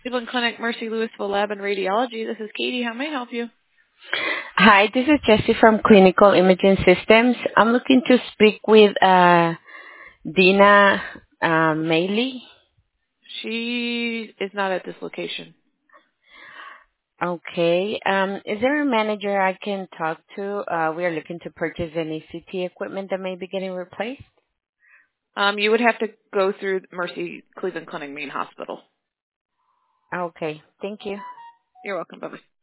Cleveland Clinic, Mercy Louisville Lab and Radiology. This is Katie. How may I help you? Hi, this is Jessie from Clinical Imaging Systems. I'm looking to speak with Dina Maley. She is not at this location. Okay. Is there a manager I can talk to? We are looking to purchase any CT equipment that may be getting replaced. You would have to go through Mercy Cleveland Clinic Main Hospital. Okay. Thank you. You're welcome. Bye-bye.